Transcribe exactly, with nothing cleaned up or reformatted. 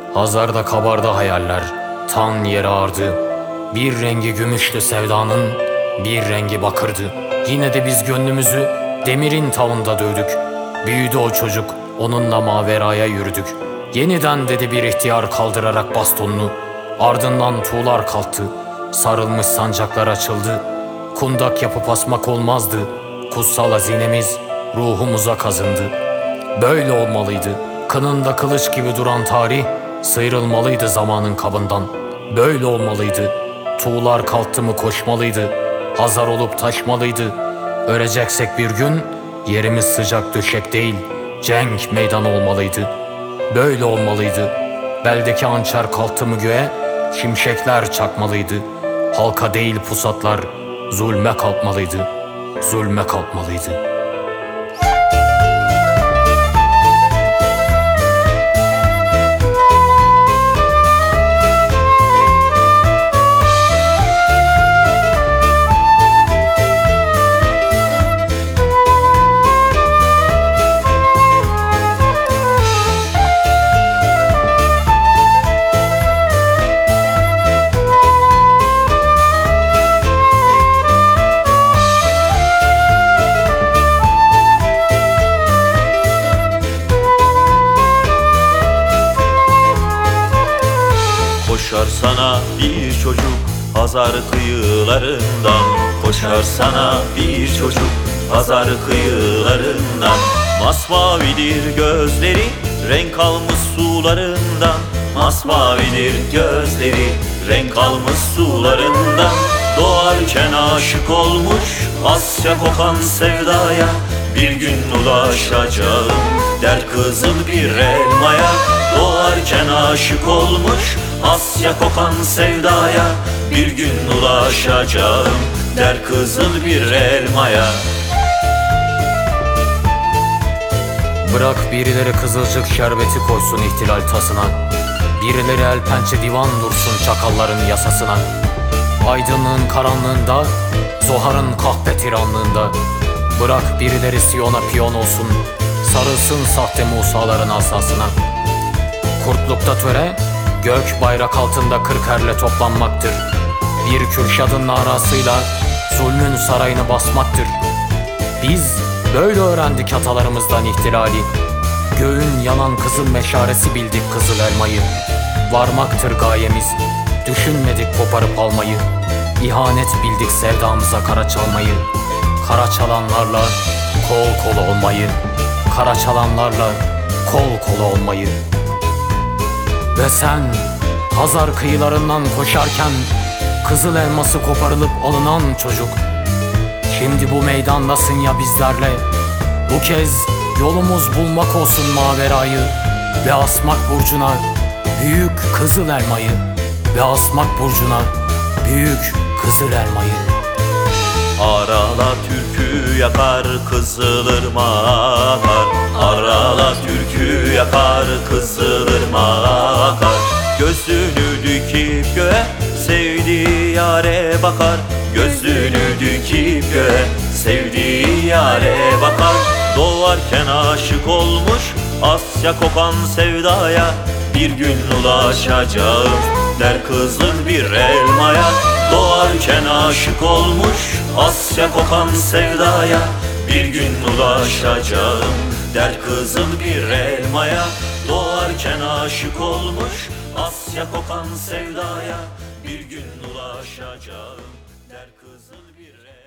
Hazarda kabardı hayaller, tan yere ağırdı. Bir rengi gümüştü sevdanın, bir rengi bakırdı. Yine de biz gönlümüzü demirin tavında dövdük. Büyüdü o çocuk, onunla maveraya yürüdük. Yeniden dedi bir ihtiyar kaldırarak bastonunu. Ardından tuğlar kalktı, sarılmış sancaklar açıldı. Kundak yapıp asmak olmazdı, kutsal hazinemiz ruhumuza kazındı. Böyle olmalıydı, kınında kılıç gibi duran tarih sıyrılmalıydı zamanın kabından. Böyle olmalıydı, tuğlar kalktı mı koşmalıydı, hazar olup taşmalıydı. Öleceksek bir gün yerimiz sıcak döşek değil, cenk meydanı olmalıydı. Böyle olmalıydı, beldeki hançer kalktı mı göğe, şimşekler çakmalıydı. Halka değil pusatlar, zulme kalkmalıydı, zulme kalkmalıydı. Koşar sana bir çocuk Hazar kıyılarından, koşar sana bir çocuk Hazar kıyılarından. Masmavidir gözleri, renk almış sularından. Masmavidir gözleri, renk almış sularından. Doğarken aşık olmuş Asya kokan sevdaya, bir gün ulaşacağım der kızıl bir elmaya. Doğarken aşık olmuş Asya kokan sevdaya, bir gün ulaşacağım der kızıl bir elmaya. Bırak birileri kızılcık şerbeti koysun ihtilal tasına, birileri el pençe divan dursun çakalların yasasına. Aydınlığın karanlığında, Zohar'ın kahpe tiranlığında, bırak birileri Siyon'a piyon olsun, sarılsın sahte Musaların asasına. Kurtlukta töre, gök bayrak altında kırk erle toplanmaktır. Bir Kürşad'ın narasıyla zulmün sarayını basmaktır. Biz böyle öğrendik atalarımızdan ihtilali. Göğün yanan kızıl meşaresi bildik kızıl elmayı. Varmaktır gayemiz, düşünmedik koparıp almayı. İhanet bildik sevdamıza kara çalmayı. Kara çalanlarla kol kola olmayı. Kara çalanlarla kol kola olmayı. Ve sen Hazar kıyılarından koşarken kızıl elması koparılıp alınan çocuk, şimdi bu meydandasın ya bizlerle. Bu kez yolumuz bulmak olsun maverayı ve asmak burcuna büyük kızıl elmayı. Ve asmak burcuna büyük kızıl elmayı. Arala türkü yakar Kızılırmak akar, arala türkü yakar Kızılırmak akar. Gözünü dikip göğe sevdiği yare bakar, gözünü dikip göğe sevdiği yare bakar. Doğarken aşık olmuş Asya kokan sevdaya, bir gün ulaşacağım der kızıl bir elmaya. Doğarken aşık olmuş Asya kokan sevdaya, bir gün ulaşacağım der kızıl bir elmaya. Doğarken aşık olmuş Asya kokan sevdaya, bir gün ulaşacağım der kızıl bir elmaya.